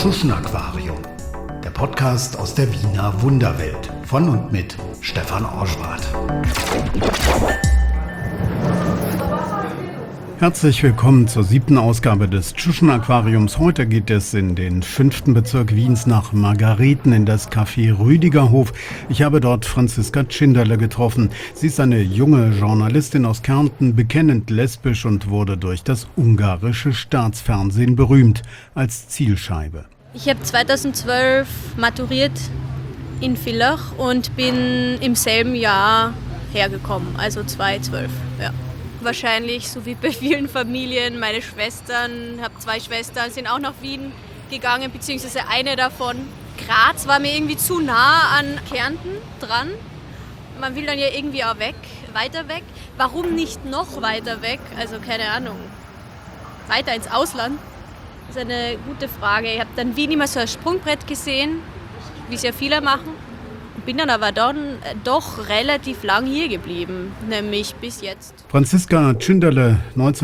Tschuschen-Aquarium, der Podcast aus der Wiener Wunderwelt von und mit Stefan Orschwart. Herzlich willkommen zur 7. Ausgabe des Tschuschen-Aquariums. Heute geht es in den 5. Bezirk Wiens nach Margareten in das Café Rüdigerhof. Ich habe dort Franziska Tschinderle getroffen. Sie ist eine junge Journalistin aus Kärnten, bekennend lesbisch und wurde durch das ungarische Staatsfernsehen berühmt als Zielscheibe. Ich habe 2012 maturiert in Villach und bin im selben Jahr hergekommen, also 2012, ja. Wahrscheinlich, so wie bei vielen Familien, meine Schwestern, habe 2 Schwestern, sind auch nach Wien gegangen, beziehungsweise eine davon. Graz war mir irgendwie zu nah an Kärnten dran. Man will dann ja irgendwie auch weg, weiter weg. Warum nicht noch weiter weg? Also keine Ahnung, weiter ins Ausland? Das ist eine gute Frage. Ich habe dann Wien immer so als Sprungbrett gesehen, wie es ja viele machen. Bin dann aber dann doch relativ lang hier geblieben, nämlich bis jetzt. Franziska Tschinderle,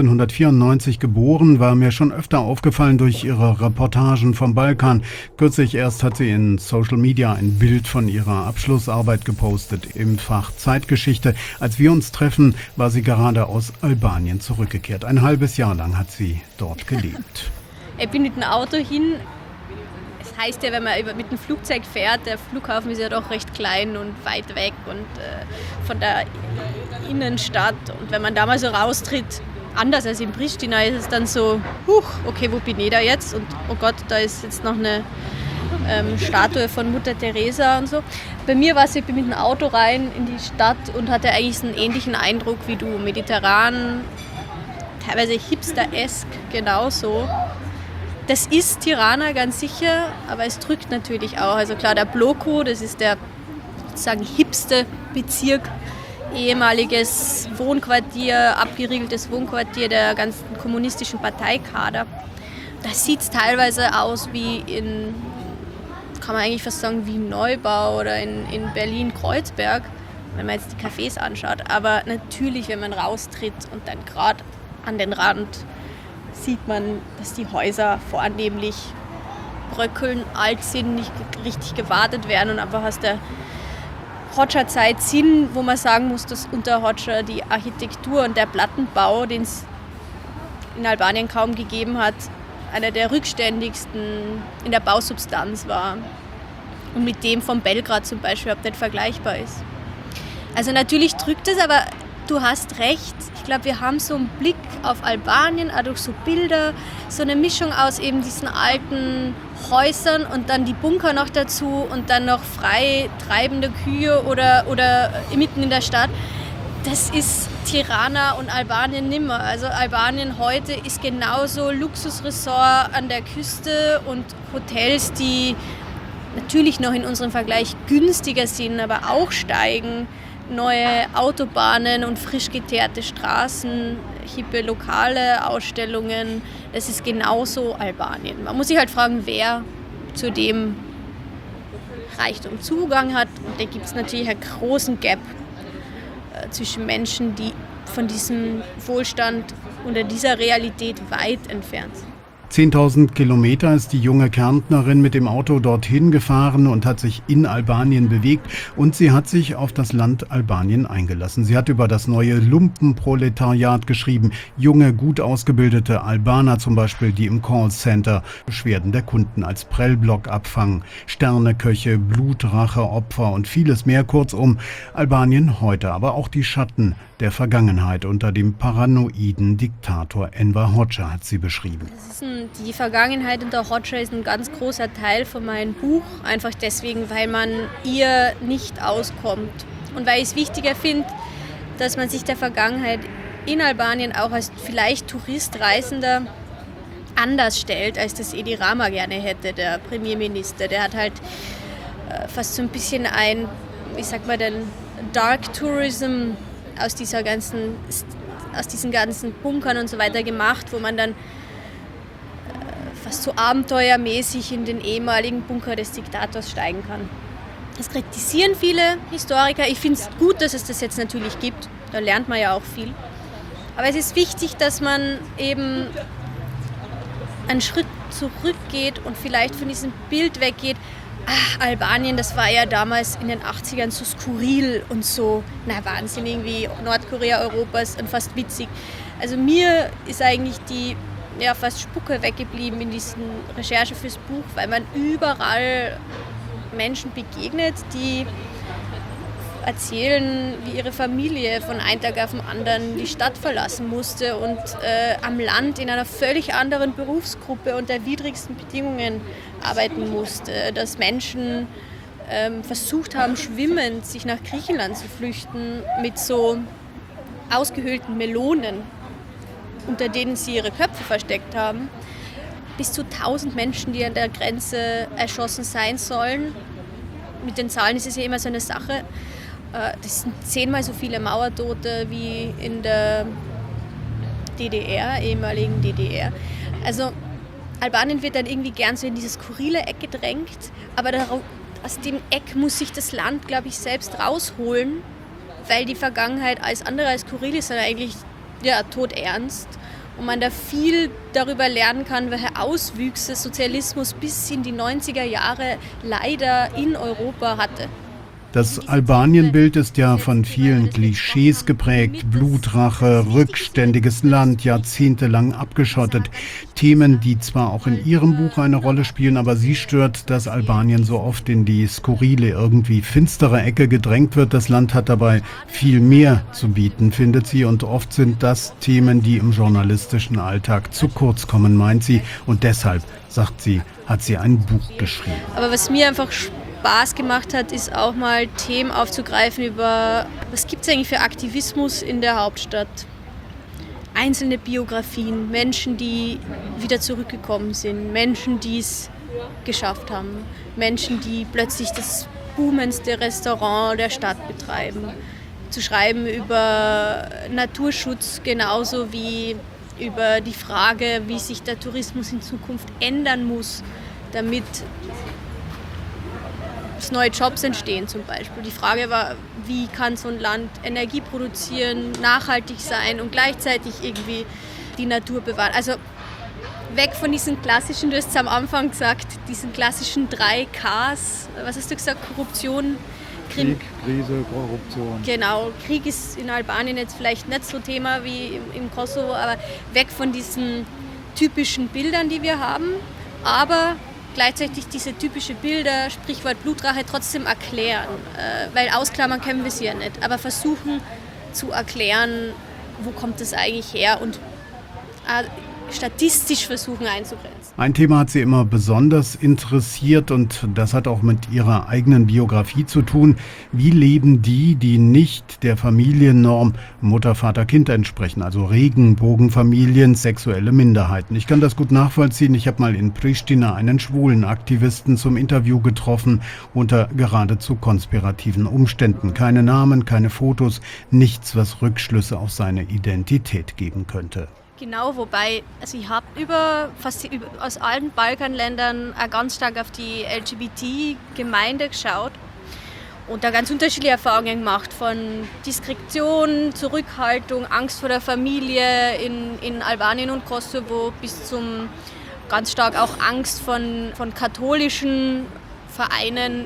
1994 geboren, war mir schon öfter aufgefallen durch ihre Reportagen vom Balkan. Kürzlich erst hat sie in Social Media ein Bild von ihrer Abschlussarbeit gepostet im Fach Zeitgeschichte. Als wir uns treffen, war sie gerade aus Albanien zurückgekehrt. Ein halbes Jahr lang hat sie dort gelebt. Ich bin mit dem Auto hin. Das heißt ja, wenn man mit dem Flugzeug fährt, der Flughafen ist ja doch recht klein und weit weg und von der Innenstadt. Und wenn man da mal so raustritt, anders als in Pristina, ist es dann so, okay, wo bin ich da jetzt? Und oh Gott, da ist jetzt noch eine Statue von Mutter Teresa und so. Bei mir war es, ich bin mit dem Auto rein in die Stadt und hatte eigentlich einen ähnlichen Eindruck wie du. Mediterran, teilweise hipster-esk, genauso. Das ist Tirana ganz sicher, aber es drückt natürlich auch. Also klar, der Bloku, das ist der sozusagen hipste Bezirk, ehemaliges Wohnquartier, abgeriegeltes Wohnquartier der ganzen kommunistischen Parteikader. Das sieht teilweise aus wie in, kann man eigentlich fast sagen, wie Neubau oder in Berlin-Kreuzberg, wenn man jetzt die Cafés anschaut. Aber natürlich, wenn man raustritt und dann gerade an den Rand, sieht man, dass die Häuser vornehmlich bröckeln, alt sind, nicht richtig gewartet werden und einfach aus der Hoxha-Zeit sind, wo man sagen muss, dass unter Hoxha die Architektur und der Plattenbau, den es in Albanien kaum gegeben hat, einer der rückständigsten in der Bausubstanz war und mit dem von Belgrad zum Beispiel überhaupt nicht vergleichbar ist. Also natürlich drückt es, aber du hast recht. Ich glaube, wir haben so einen Blick auf Albanien, auch durch so Bilder, so eine Mischung aus eben diesen alten Häusern und dann die Bunker noch dazu und dann noch frei treibende Kühe oder mitten in der Stadt. Das ist Tirana und Albanien nimmer. Also Albanien heute ist genauso Luxusresort an der Küste und Hotels, die natürlich noch in unserem Vergleich günstiger sind, aber auch steigen. Neue Autobahnen und frisch geteerte Straßen, hippe Lokale, Ausstellungen. Das ist genauso Albanien. Man muss sich halt fragen, wer zu dem Reichtum Zugang hat. Und da gibt es natürlich einen großen Gap zwischen Menschen, die von diesem Wohlstand oder dieser Realität weit entfernt sind. 10.000 Kilometer ist die junge Kärntnerin mit dem Auto dorthin gefahren und hat sich in Albanien bewegt und sie hat sich auf das Land Albanien eingelassen. Sie hat über das neue Lumpenproletariat geschrieben, junge, gut ausgebildete Albaner zum Beispiel, die im Callcenter Beschwerden der Kunden als Prellblock abfangen, Sterneköche, Blutracheopfer und vieles mehr. Kurzum, Albanien heute, aber auch die Schatten der Vergangenheit unter dem paranoiden Diktator Enver Hoxha hat sie beschrieben. Die Vergangenheit unter Hoxha ist ein ganz großer Teil von meinem Buch, einfach deswegen, weil man ihr nicht auskommt und weil ich es wichtiger finde, dass man sich der Vergangenheit in Albanien auch als vielleicht Tourist, Reisender anders stellt, als das Edi Rama gerne hätte, der Premierminister. Der hat halt fast so ein bisschen den Dark Tourism aus diesen ganzen Bunkern und so weiter gemacht, wo man dann fast so abenteuermäßig in den ehemaligen Bunker des Diktators steigen kann. Das kritisieren viele Historiker. Ich finde es gut, dass es das jetzt natürlich gibt. Da lernt man ja auch viel. Aber es ist wichtig, dass man eben einen Schritt zurückgeht und vielleicht von diesem Bild weggeht, Albanien, das war ja damals in den 80ern so skurril und so, Wahnsinn, irgendwie Nordkorea Europas und fast witzig. Also mir ist eigentlich die fast Spucke weggeblieben in diesen Recherche fürs Buch, weil man überall Menschen begegnet, die erzählen, wie ihre Familie von einem Tag auf den anderen die Stadt verlassen musste und am Land in einer völlig anderen Berufsgruppe unter widrigsten Bedingungen arbeiten musste. Dass Menschen versucht haben, schwimmend sich nach Griechenland zu flüchten mit so ausgehöhlten Melonen, unter denen sie ihre Köpfe versteckt haben. Bis zu 1000 Menschen, die an der Grenze erschossen sein sollen. Mit den Zahlen ist es ja immer so eine Sache. Das sind 10-mal so viele Mauertote wie in der DDR, ehemaligen DDR. Also Albanien wird dann irgendwie gern so in diese skurrile Eck gedrängt, aber aus dem Eck muss sich das Land, glaube ich, selbst rausholen, weil die Vergangenheit alles andere als skurril ist, sondern eigentlich todernst. Und man da viel darüber lernen kann, welche Auswüchse Sozialismus bis in die 90er Jahre leider in Europa hatte. Das Albanien-Bild ist ja von vielen Klischees geprägt. Blutrache, rückständiges Land, jahrzehntelang abgeschottet. Themen, die zwar auch in Ihrem Buch eine Rolle spielen, aber Sie stört, dass Albanien so oft in die skurrile, irgendwie finstere Ecke gedrängt wird. Das Land hat dabei viel mehr zu bieten, findet sie. Und oft sind das Themen, die im journalistischen Alltag zu kurz kommen, meint sie. Und deshalb, sagt sie, hat sie ein Buch geschrieben. Aber was mir einfach Spaß gemacht hat, ist auch mal Themen aufzugreifen über, was gibt es eigentlich für Aktivismus in der Hauptstadt. Einzelne Biografien, Menschen, die wieder zurückgekommen sind, Menschen, die es geschafft haben, Menschen, die plötzlich das boomendste Restaurant der Stadt betreiben. Zu schreiben über Naturschutz genauso wie über die Frage, wie sich der Tourismus in Zukunft ändern muss, damit neue Jobs entstehen zum Beispiel. Die Frage war, wie kann so ein Land Energie produzieren, nachhaltig sein und gleichzeitig irgendwie die Natur bewahren. Also weg von diesen klassischen, du hast es am Anfang gesagt, diesen klassischen 3 Ks. Was hast du gesagt? Korruption, Krieg, Krise, Korruption. Genau, Krieg ist in Albanien jetzt vielleicht nicht so Thema wie im Kosovo, aber weg von diesen typischen Bildern, die wir haben, aber gleichzeitig diese typischen Bilder, Sprichwort Blutrache, trotzdem erklären. Weil ausklammern können wir sie ja nicht, aber versuchen zu erklären, wo kommt das eigentlich her und statistisch versuchen einzugrenzen. Ein Thema hat sie immer besonders interessiert und das hat auch mit ihrer eigenen Biografie zu tun. Wie leben die, die nicht der Familiennorm Mutter, Vater, Kind entsprechen, also Regenbogenfamilien, sexuelle Minderheiten? Ich kann das gut nachvollziehen. Ich habe mal in Pristina einen schwulen Aktivisten zum Interview getroffen unter geradezu konspirativen Umständen. Keine Namen, keine Fotos, nichts, was Rückschlüsse auf seine Identität geben könnte. Genau, wobei, also ich habe aus allen Balkanländern ganz stark auf die LGBT-Gemeinde geschaut und da ganz unterschiedliche Erfahrungen gemacht, von Diskretion, Zurückhaltung, Angst vor der Familie in Albanien und Kosovo bis zum ganz stark auch Angst von katholischen Vereinen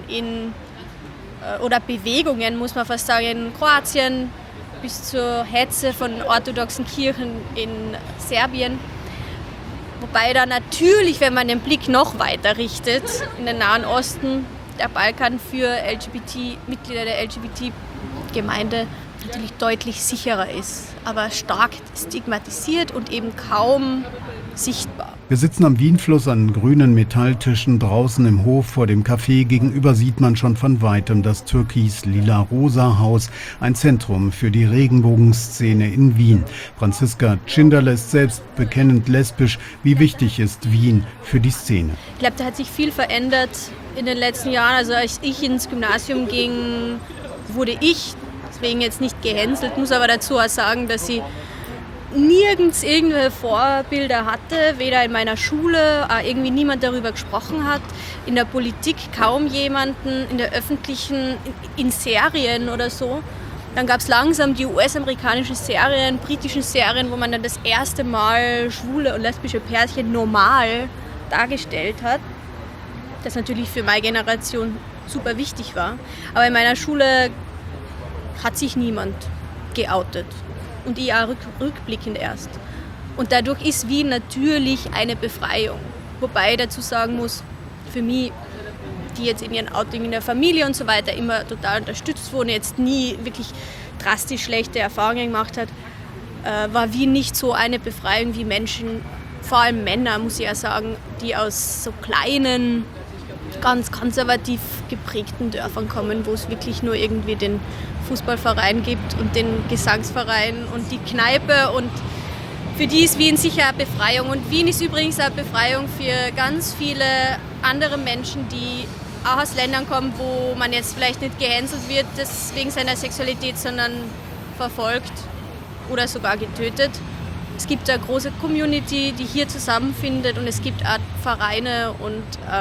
oder Bewegungen, muss man fast sagen, in Kroatien, bis zur Hetze von orthodoxen Kirchen in Serbien. Wobei da natürlich, wenn man den Blick noch weiter richtet, in den Nahen Osten, der Balkan für Mitglieder der LGBT-Gemeinde natürlich deutlich sicherer ist, aber stark stigmatisiert und eben kaum sichtbar. Wir sitzen am Wienfluss an grünen Metalltischen draußen im Hof vor dem Café. Gegenüber sieht man schon von weitem das türkis-lila-rosa-Haus, ein Zentrum für die Regenbogenszene in Wien. Franziska Tschinderle ist selbst bekennend lesbisch. Wie wichtig ist Wien für die Szene? Ich glaube, da hat sich viel verändert in den letzten Jahren. Also als ich ins Gymnasium ging, wurde ich deswegen jetzt nicht gehänselt, muss aber dazu auch sagen, dass ich nirgends irgendwelche Vorbilder hatte, weder in meiner Schule, irgendwie niemand darüber gesprochen hat, in der Politik kaum jemanden, in der öffentlichen, in Serien oder so. Dann gab es langsam die US-amerikanischen Serien, britischen Serien, wo man dann das erste Mal schwule und lesbische Pärchen normal dargestellt hat. Das natürlich für meine Generation super wichtig war. Aber in meiner Schule hat sich niemand geoutet. Und ich auch rückblickend erst. Und dadurch ist Wien natürlich eine Befreiung. Wobei ich dazu sagen muss, für mich, die jetzt in ihren Outing in der Familie und so weiter immer total unterstützt wurden, jetzt nie wirklich drastisch schlechte Erfahrungen gemacht hat, war Wien nicht so eine Befreiung wie Menschen, vor allem Männer, muss ich ja sagen, die aus so kleinen, ganz konservativ geprägten Dörfern kommen, wo es wirklich nur irgendwie den Fußballverein gibt und den Gesangsverein und die Kneipe, und für die ist Wien sicher eine Befreiung. Und Wien ist übrigens eine Befreiung für ganz viele andere Menschen, die auch aus Ländern kommen, wo man jetzt vielleicht nicht gehänselt wird wegen seiner Sexualität, sondern verfolgt oder sogar getötet. Es gibt eine große Community, die hier zusammenfindet, und es gibt auch Vereine und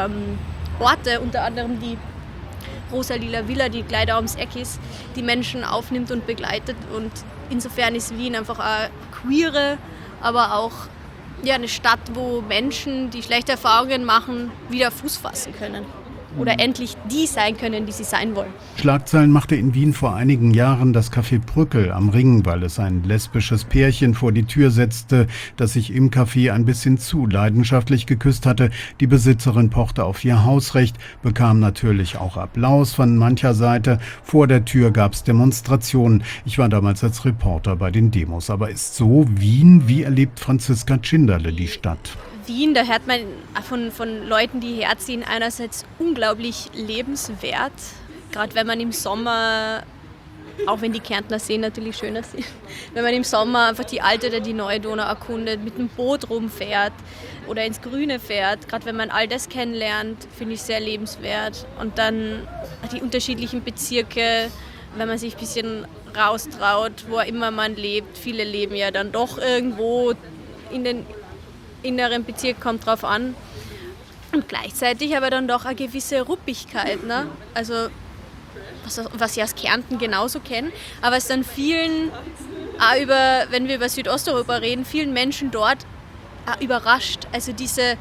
Orte, unter anderem die Rosa-Lila Villa, die gleich da ums Eck ist, die Menschen aufnimmt und begleitet. Und insofern ist Wien einfach eine queere, aber auch eine Stadt, wo Menschen, die schlechte Erfahrungen machen, wieder Fuß fassen können. Oder endlich die sein können, die sie sein wollen. Schlagzeilen machte in Wien vor einigen Jahren das Café Brückel am Ring, weil es ein lesbisches Pärchen vor die Tür setzte, das sich im Café ein bisschen zu leidenschaftlich geküsst hatte. Die Besitzerin pochte auf ihr Hausrecht, bekam natürlich auch Applaus von mancher Seite. Vor der Tür gab es Demonstrationen. Ich war damals als Reporter bei den Demos. Aber ist so Wien? Wie erlebt Franziska Tschinderle die Stadt? Wien, da hört man von Leuten, die herziehen, einerseits unglaublich lebenswert. Gerade wenn man im Sommer, auch wenn die Kärntner Seen natürlich schöner sind, wenn man im Sommer einfach die alte oder die neue Donau erkundet, mit dem Boot rumfährt oder ins Grüne fährt. Gerade wenn man all das kennenlernt, finde ich sehr lebenswert. Und dann die unterschiedlichen Bezirke, wenn man sich ein bisschen raustraut, wo immer man lebt. Viele leben ja dann doch irgendwo in den inneren Bezirk, kommt drauf an. Und gleichzeitig aber dann doch eine gewisse Ruppigkeit, ne? Also was ich aus Kärnten genauso kenne, aber es dann vielen, auch wenn wir über Südosteuropa reden, vielen Menschen dort auch überrascht. Also dieses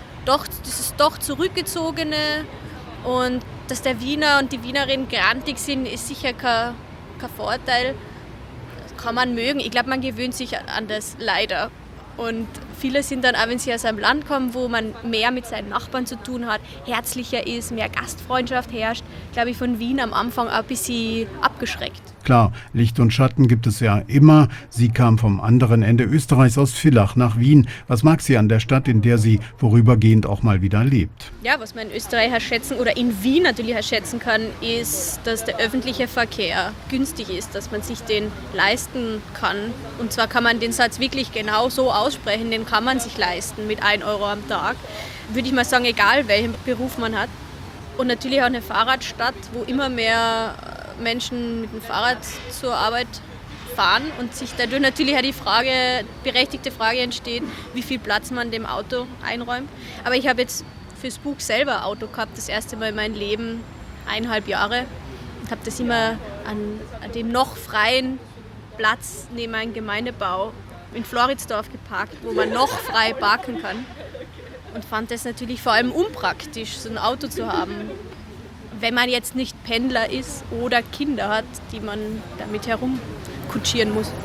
doch zurückgezogene, und dass der Wiener und die Wienerin grantig sind, ist sicher kein Vorteil. Das kann man mögen. Ich glaube, man gewöhnt sich an das leider. Und viele sind dann auch, wenn sie aus einem Land kommen, wo man mehr mit seinen Nachbarn zu tun hat, herzlicher ist, mehr Gastfreundschaft herrscht, glaube ich, von Wien am Anfang auch ein bisschen abgeschreckt. Klar, Licht und Schatten gibt es ja immer. Sie kam vom anderen Ende Österreichs aus Villach nach Wien. Was mag sie an der Stadt, in der sie vorübergehend auch mal wieder lebt? Ja, was man in Österreich schätzen oder in Wien natürlich schätzen kann, ist, dass der öffentliche Verkehr günstig ist, dass man sich den leisten kann. Und zwar kann man den Satz wirklich genau so aussprechen, den kann man sich leisten mit 1 Euro am Tag. Würde ich mal sagen, egal welchen Beruf man hat. Und natürlich auch eine Fahrradstadt, wo immer mehr Menschen mit dem Fahrrad zur Arbeit fahren und sich dadurch natürlich auch berechtigte Frage entsteht, wie viel Platz man dem Auto einräumt. Aber ich habe jetzt fürs Buch selber ein Auto gehabt, das erste Mal in meinem Leben, 1,5 Jahre, und habe das immer an dem noch freien Platz neben einem Gemeindebau in Floridsdorf geparkt, wo man noch frei parken kann, und fand das natürlich vor allem unpraktisch, so ein Auto zu haben, wenn man jetzt nicht Pendler ist oder Kinder hat, die man damit herumkutschieren muss.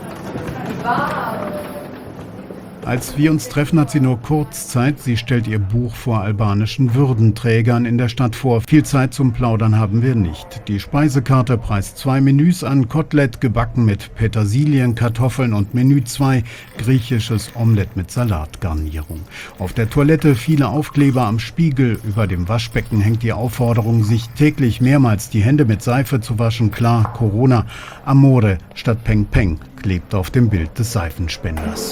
Als wir uns treffen, hat sie nur kurz Zeit. Sie stellt ihr Buch vor albanischen Würdenträgern in der Stadt vor. Viel Zeit zum Plaudern haben wir nicht. Die Speisekarte preist 2 Menüs an: Kotelett gebacken mit Petersilien, Kartoffeln, und Menü 2 griechisches Omelett mit Salatgarnierung. Auf der Toilette viele Aufkleber am Spiegel. Über dem Waschbecken hängt die Aufforderung, sich täglich mehrmals die Hände mit Seife zu waschen. Klar, Corona. Amore statt Peng Peng klebt auf dem Bild des Seifenspenders.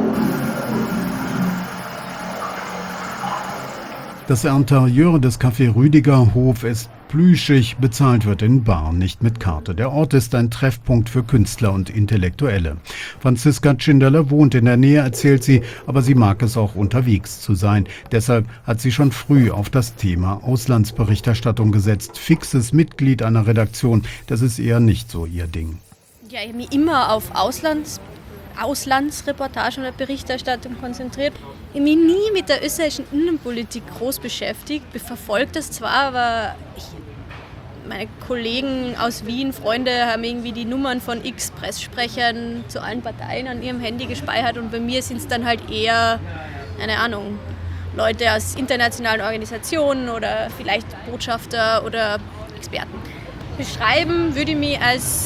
Das Interieur des Café Rüdiger Hof ist plüschig, bezahlt wird in bar, nicht mit Karte. Der Ort ist ein Treffpunkt für Künstler und Intellektuelle. Franziska Tschinderle wohnt in der Nähe, erzählt sie, aber sie mag es auch, unterwegs zu sein. Deshalb hat sie schon früh auf das Thema Auslandsberichterstattung gesetzt. Fixes Mitglied einer Redaktion, das ist eher nicht so ihr Ding. Ja, ich habe mich immer auf Auslandsreportagen oder Berichterstattung konzentriert. Ich habe mich nie mit der österreichischen Innenpolitik groß beschäftigt. Ich verfolge das zwar, aber meine Kollegen aus Wien, Freunde, haben irgendwie die Nummern von x Presssprechern zu allen Parteien an ihrem Handy gespeichert und bei mir sind es dann halt eher, keine Ahnung, Leute aus internationalen Organisationen oder vielleicht Botschafter oder Experten. Beschreiben würde ich mich als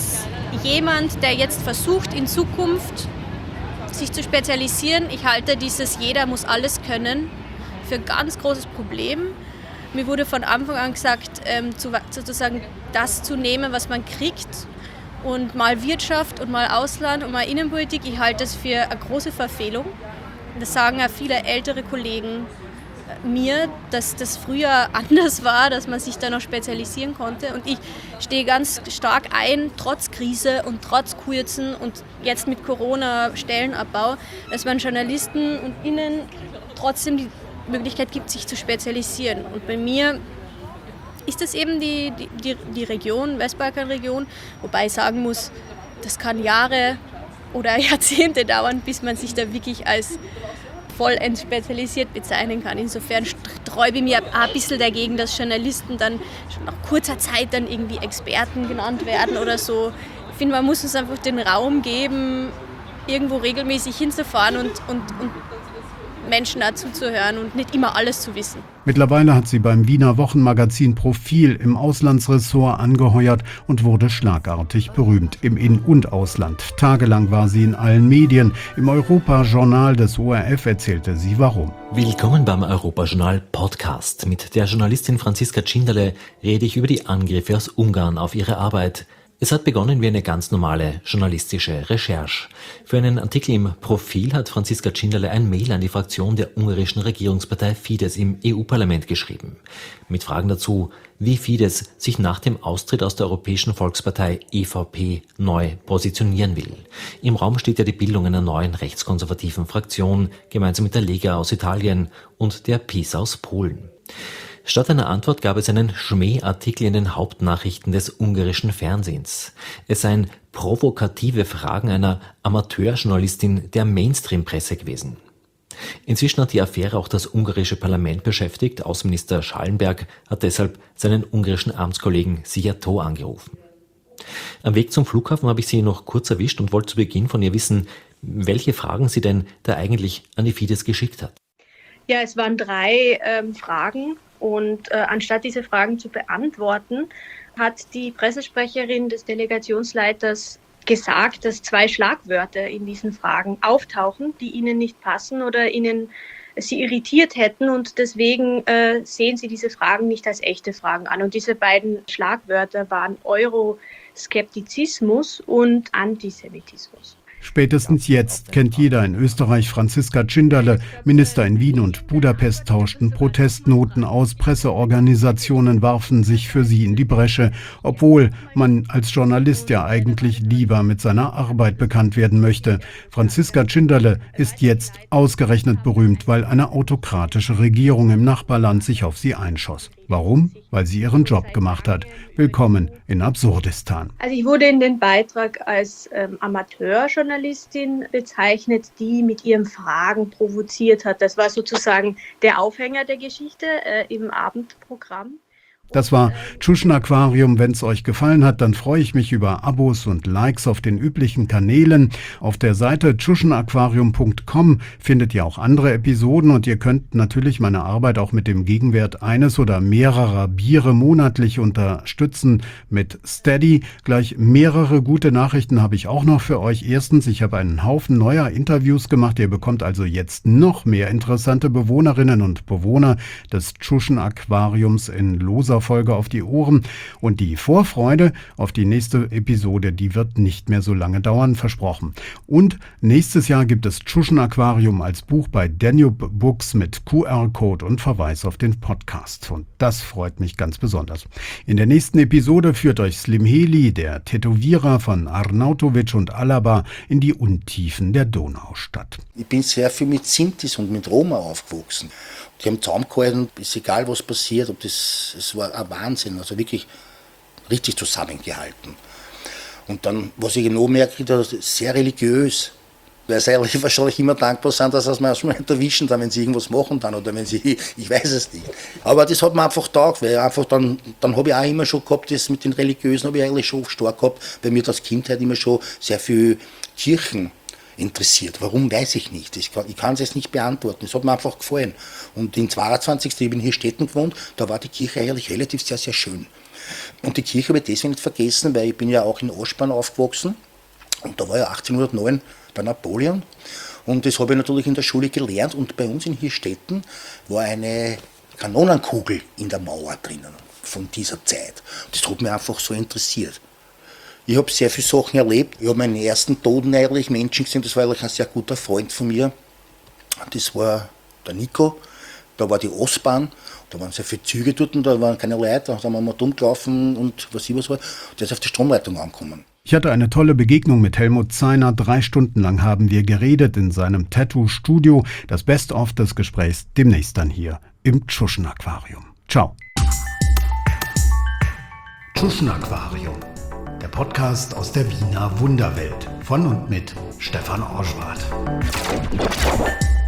jemand, der jetzt versucht, in Zukunft sich zu spezialisieren. Ich halte dieses Jeder muss alles können für ein ganz großes Problem. Mir wurde von Anfang an gesagt, sozusagen das zu nehmen, was man kriegt und mal Wirtschaft und mal Ausland und mal Innenpolitik. Ich halte das für eine große Verfehlung. Das sagen auch viele ältere Kollegen mir, dass das früher anders war, dass man sich da noch spezialisieren konnte. Und ich stehe ganz stark ein, trotz Krise und trotz Kürzen und jetzt mit Corona Stellenabbau, dass man Journalisten und Innen trotzdem die Möglichkeit gibt, sich zu spezialisieren. Und bei mir ist das eben die Region, Westbalkanregion, wobei ich sagen muss, das kann Jahre oder Jahrzehnte dauern, bis man sich da wirklich als vollends spezialisiert bezeichnen kann. Insofern sträube ich mir ein bisschen dagegen, dass Journalisten dann schon nach kurzer Zeit dann irgendwie Experten genannt werden oder so. Ich finde, man muss uns einfach den Raum geben, irgendwo regelmäßig hinzufahren und Menschen dazu zu hören und nicht immer alles zu wissen. Mittlerweile hat sie beim Wiener Wochenmagazin Profil im Auslandsressort angeheuert und wurde schlagartig berühmt im In- und Ausland. Tagelang war sie in allen Medien. Im Europajournal des ORF erzählte sie warum. Willkommen beim Europajournal Podcast. Mit der Journalistin Franziska Tschinderle rede ich über die Angriffe aus Ungarn auf ihre Arbeit. Es hat begonnen wie eine ganz normale journalistische Recherche. Für einen Artikel im Profil hat Franziska Tschinderle ein Mail an die Fraktion der ungarischen Regierungspartei Fidesz im EU-Parlament geschrieben. Mit Fragen dazu, wie Fidesz sich nach dem Austritt aus der Europäischen Volkspartei EVP neu positionieren will. Im Raum steht ja die Bildung einer neuen rechtskonservativen Fraktion, gemeinsam mit der Lega aus Italien und der PiS aus Polen. Statt einer Antwort gab es einen Schmähartikel in den Hauptnachrichten des ungarischen Fernsehens. Es seien provokative Fragen einer Amateurjournalistin der Mainstream-Presse gewesen. Inzwischen hat die Affäre auch das ungarische Parlament beschäftigt. Außenminister Schallenberg hat deshalb seinen ungarischen Amtskollegen Szijjártó angerufen. Am Weg zum Flughafen habe ich sie noch kurz erwischt und wollte zu Beginn von ihr wissen, welche Fragen sie denn da eigentlich an die Fidesz geschickt hat. Ja, es waren 3 Fragen und anstatt diese Fragen zu beantworten, hat die Pressesprecherin des Delegationsleiters gesagt, dass 2 Schlagwörter in diesen Fragen auftauchen, die ihnen nicht passen oder sie irritiert hätten und deswegen sehen sie diese Fragen nicht als echte Fragen an. Und diese beiden Schlagwörter waren Euroskeptizismus und Antisemitismus. Spätestens jetzt kennt jeder in Österreich Franziska Tschinderle. Minister in Wien und Budapest tauschten Protestnoten aus. Presseorganisationen warfen sich für sie in die Bresche, obwohl man als Journalist ja eigentlich lieber mit seiner Arbeit bekannt werden möchte. Franziska Tschinderle ist jetzt ausgerechnet berühmt, weil eine autokratische Regierung im Nachbarland sich auf sie einschoss. Warum? Weil sie ihren Job gemacht hat. Willkommen in Absurdistan. Also ich wurde in dem Beitrag als Amateurjournalistin bezeichnet, die mit ihren Fragen provoziert hat. Das war sozusagen der Aufhänger der Geschichte im Abendprogramm. Das war Tschuschen Aquarium. Wenn es euch gefallen hat, dann freue ich mich über Abos und Likes auf den üblichen Kanälen. Auf der Seite tschuschenaquarium.com findet ihr auch andere Episoden und ihr könnt natürlich meine Arbeit auch mit dem Gegenwert eines oder mehrerer Biere monatlich unterstützen mit Steady. Gleich mehrere gute Nachrichten habe ich auch noch für euch. Erstens, ich habe einen Haufen neuer Interviews gemacht. Ihr bekommt also jetzt noch mehr interessante Bewohnerinnen und Bewohner des Tschuschen Aquariums in loser Folge auf die Ohren und die Vorfreude auf die nächste Episode, die wird nicht mehr so lange dauern, versprochen. Und nächstes Jahr gibt es Tschuschen Aquarium als Buch bei Danube Books mit QR-Code und Verweis auf den Podcast. Und das freut mich ganz besonders. In der nächsten Episode führt euch Slim Heli, der Tätowierer von Arnautovic und Alaba, in die Untiefen der Donaustadt. Ich bin sehr viel mit Sintis und mit Roma aufgewachsen. Die haben zusammengehalten, ist egal was passiert, es war ein Wahnsinn, also wirklich richtig zusammengehalten. Und dann, was ich noch merke, das ist sehr religiös. Weil sie eigentlich wahrscheinlich immer dankbar sind, dass sie mich nicht erwischen, dann, wenn sie irgendwas machen dann, oder wenn sie, ich weiß es nicht. Aber das hat mir einfach getaugt, weil einfach dann habe ich auch immer schon gehabt, das mit den Religiösen habe ich eigentlich schon stark gehabt, weil mir das Kindheit immer schon sehr viel Kirchen interessiert. Warum, weiß ich nicht. Ich kann es jetzt nicht beantworten. Es hat mir einfach gefallen. Und in 22. Ich bin hier Städten gewohnt, da war die Kirche eigentlich relativ sehr, sehr schön. Und die Kirche habe ich deswegen nicht vergessen, weil ich bin ja auch in Aschbahn aufgewachsen. Und da war ja 1809 bei Napoleon. Und das habe ich natürlich in der Schule gelernt. Und bei uns in Hirstetten war eine Kanonenkugel in der Mauer drinnen von dieser Zeit. Das hat mich einfach so interessiert. Ich habe sehr viele Sachen erlebt. Ich habe meinen ersten Toten eigentlich Menschen gesehen. Das war eigentlich ein sehr guter Freund von mir. Das war der Nico. Da war die Ostbahn. Da waren sehr viele Züge dort und da waren keine Leute. Da sind wir mal dumm gelaufen und was war. Der ist auf die Stromleitung angekommen. Ich hatte eine tolle Begegnung mit Helmut Zeiner. 3 Stunden lang haben wir geredet in seinem Tattoo-Studio. Das Best-of des Gesprächs demnächst dann hier im Tschuschen-Aquarium. Ciao. Tschuschen-Aquarium, der Podcast aus der Wiener Wunderwelt. Von und mit Stefan Orschwart.